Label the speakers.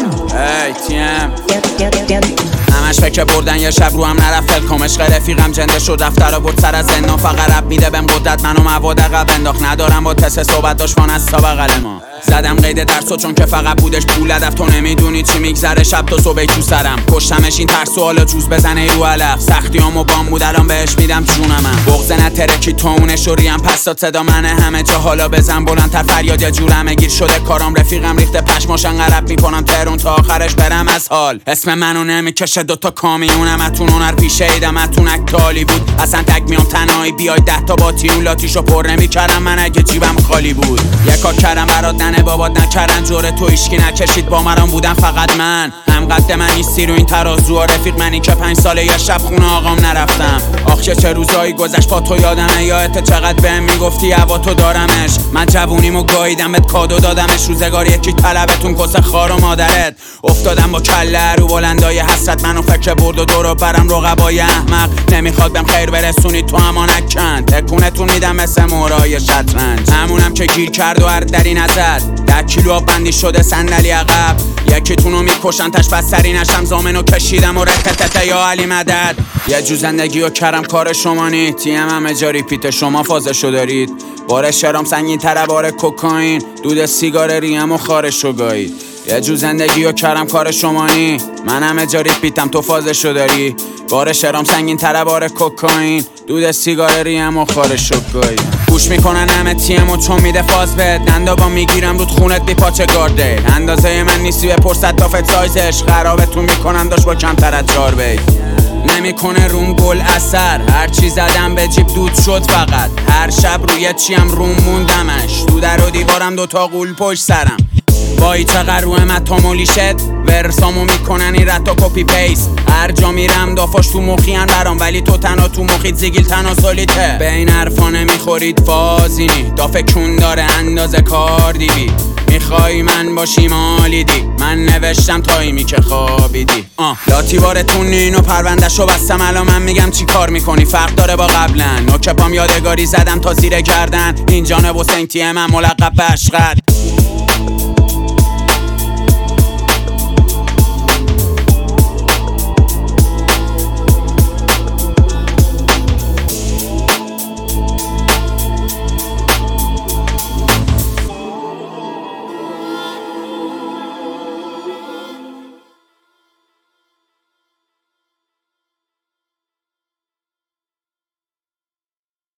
Speaker 1: ای تیم همش فکر بردن یه شب رو هم نرفت فلکم عشق رفیقم جنده شد رفت را برد سر از زندان فقط رب میده بهم قدرت منو مواد عقب انداخت ندارم با تست صحبت داشت از تا بغل ما زدم قید درسو چون که فقط بودش پول هدف تو نمیدونی چی میگذره شب تا صبح تو سرم کشتمش این ترس و حالا جوز بزنه رو علف سختیامو بام بود الان بهش میدم جونمم بغض نترکی تو اون شوریم پس داد صدا منه همه جا حالا بزن بلندتر فریاد یه جور همه گیر شده کارام رفیقم ریخته پشماشن غرب میکنم ترون تا آخرش برم از حال اسم منو نمیکشه دوتا کامیونم اتون هنر پیشه ایدم اتون اکتالی بود اصلا تک میام تنهایی بیای 10 تا با تیون لاتیشو پر نمیکردم من اگه جیبم خالی بود یکا کردم برات ننه بابات نکردن جوره تو ایشکی نکشید با مرام بودن فقط من هم قد من نیستی رو این ترازو رفیق منی که 5 ساله یه شب خونه آقام نرفتم آخ چه روزایی گذشت با تو یادمه یادت چقدر بهم میگفتی هوا تو دارمش من جوونیمو گاییدم بهت کادو دادمش روزگار یکی طلبتون کس خار و مادرت افتادم با کله رو بلندای حسرت منو فکر برد و دورو برم رقبای احمق نمیخواد بهم خیر برسونی تو اما نکن تکونتون میدم مثل مورای شطرنج همونم که گیر کرد و هر دری نزد 10 کیلو آب بندی شده صندلی عقب یکیتونو میکشن تش بس سری نشم زامنو کشیدم و رتتت یا علی مدد یه جو زندگیو کرم کار شما نی تیم همه جا ریپیت شما فازشو دارید بار شرام سنگین تره بار کوکائین دود سیگار ریم و خارشو گایید یه جو زندگیو کرم کار شما نی من همه جا ریپیتم تو فازشو داری بار شرام سنگین تره بار کوکائین دود سیگار ریم و خارشو گایید گوش میکنن همه تیمو چون میده فاز بد ننداغا میگیرم رود خونت بی پاچه گارده اندازه من نیستی به پرست تافت سایزش خرابتون میکنم داشت با کمتر از 4 بی نمیکنه روم گل اثر هرچی زدم به جیب دود شد فقط هر شب روی چیم روم موندمش تو در و دیوارم دوتا غول پشت سرم وای چقدر روی متامولی شد ورسامو میکنن این رتا کپی پیست هر جا میرم دافاش تو مخیان برام ولی تو تنها تو مخیت زیگیل تناسلیته به این حرفا نمیخورید فازینی دافه کون داره اندازه کار دیوی میخوای من باشی مالیدی من نوشتم تایمی که خوابیدی لاتی بارتون اینو پروندهشو بستم الان من میگم چی کار میکنی فرق داره با قبلا نوک پام یادگاری زدم تا زیر گردن این جانب و سنگتیه من ملقب به اشقد